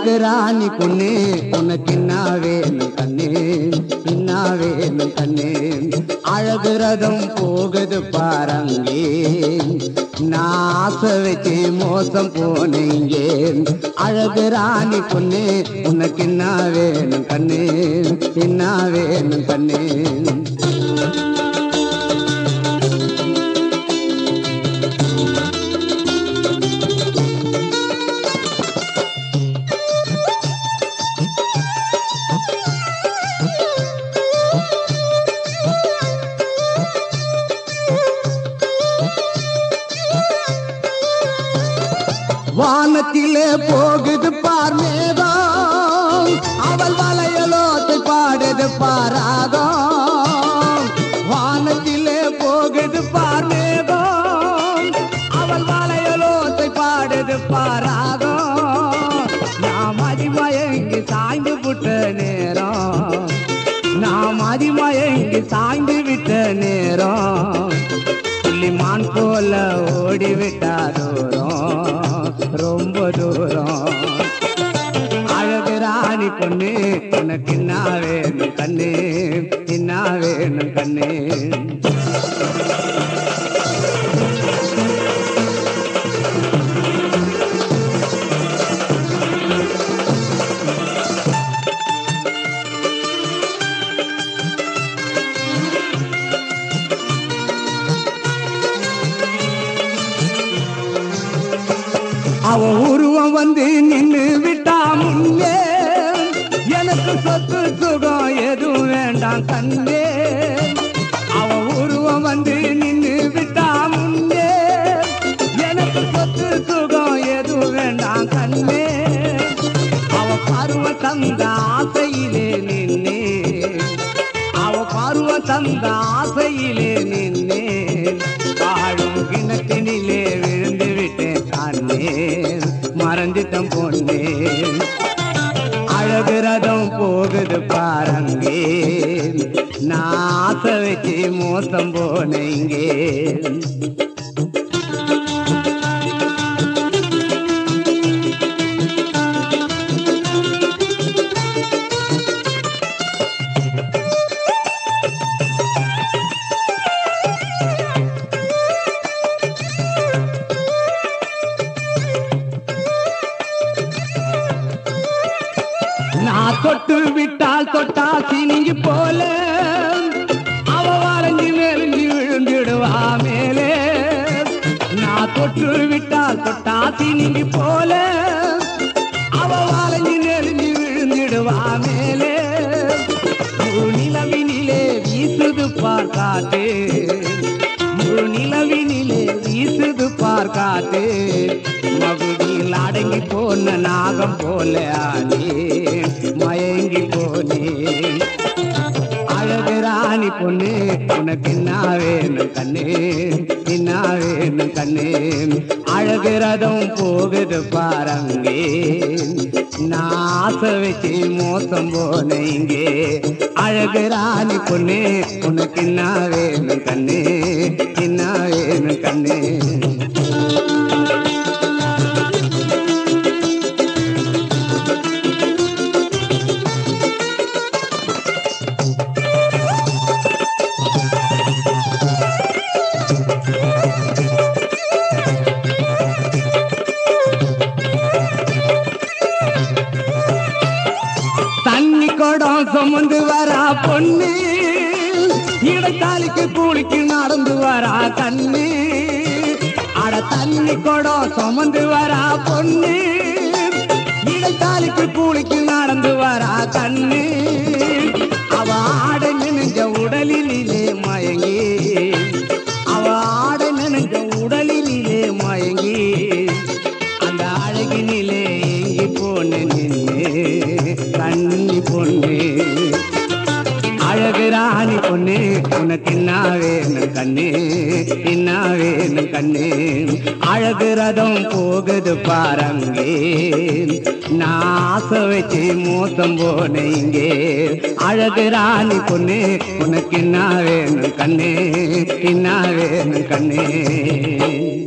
அழகு ராணி பொண்ணு உனக்கு என்ன வேணும் கண்ணே, என்ன வேணும் கண்ணே. அழகு ரதம் போகுது பாருங்கே, நான் ஆசை வச்சு மோசம் போனீங்க. அழகு ராணி பொண்ணு உனக்கு என்ன வேணும் கண்ணே, என்ன வேணும் கண்ணே. வானத்திலே போகுது பார் மேகம், அவள் வளையலோத்தை பாடுது பாராகம். வானத்திலே போகுது பார் மேகம், அவள் வளையலோத்தை பாடுது பாராகம். நாம் அதிமயங்கி சாய்ந்து விட்ட நேரம், நாம் அதிமயங்கி சாய்ந்து விட்ட நேரம். புள்ளிமான் போல ஓடிவிட்டா தூரம், ரொம்ப தூரம். அழகு ராணி பொண்ணு உனக்கு என்ன வேணும் கண்ணே, என்ன வேணும் கண்ணே. அவ உருவம் வந்து நின்று விட்டா முன்னே, எனக்கு சொத்து சுகம் எதுவும் வேண்டாம் கண்ணே. அவ உருவம் வந்து நின்று விட்டா முன்னே, எனக்கு சொத்து சுகம் எதுவும் வேண்டாம் கண்ணே. அவ பருவ தந்த ஆசையிலே நின்னே, அவ பருவ தந்த ஆசையிலே நின்னே. வாழும் கிணத்தினிலே விழுந்து விட்டேன் கண்ணே, மறந்துட்டம் பொண்ணே. அழகு ரதம் போகுது பாருங்கே, நான் ஆசை வச்சு மோசம் போனீங்க. நான் தொட்டு விட்டால் தொட்டா சினிங்கி போல, அவ வரைஞ்சி மேலிஞ்சி விழுந்திடுவா மேலே. நான் தொட்டு விட்டால் தொட்டா சினிங்கி போல, அவ வரைஞ்சி மேலிஞ்சி விழுந்திடுவா மேலே. முழு நிலவினிலே வீசுது பார்க்காட்டு, முழு நிலவினிலே வீசுது பார்க்காட்டு. மகுடியில் அடங்கி போன நாகம் போல ஆனே, மயங்கி போனே. அழகு ராணி பொண்ணு உனக்கு என்ன வேணும் கண்ணே, என்ன வேணும் கண்ணே. அழகு ரதம் போகுது பாருங்கே, நான் ஆசை வச்சு மோசம் போனீங்க. அழகு ராணி பொண்ணு உனக்கு என்ன வேணும் கண்ணே, என்ன வேணும் கண்ணே. தண்ணி குடம் சுமந்து வரா பொண்ணு, இடத்தாலிக்கு கூலிக்கு நடந்து வரா கண்ணு. அட தண்ணி குடம் சுமந்து வரா பொண்ணு, இடத்தாலிக்கு கூலிக்கு நடந்து வரா கண்ணு. அவ ஆட நினைஞ்ச உடலிலே மயங்கி, அவ ஆட நினைஞ்ச உடலிலே மயங்கி. அந்த அழகினிலே எங்கி போன நின்று கண்ணி பொண்ணு. அழகு ராணி பொண்ணு உனக்கு என்ன வேணும் கண்ணே, என்ன வேணும் கண்ணே. அழகு ரதம் போகுது பாருங்கே, நான் ஆசை வச்சு மோசம் போனீங்க. அழகு ராணி பொண்ணு உனக்கு என்ன வேணும் கண்ணே, என்ன வேணும் கண்ணே.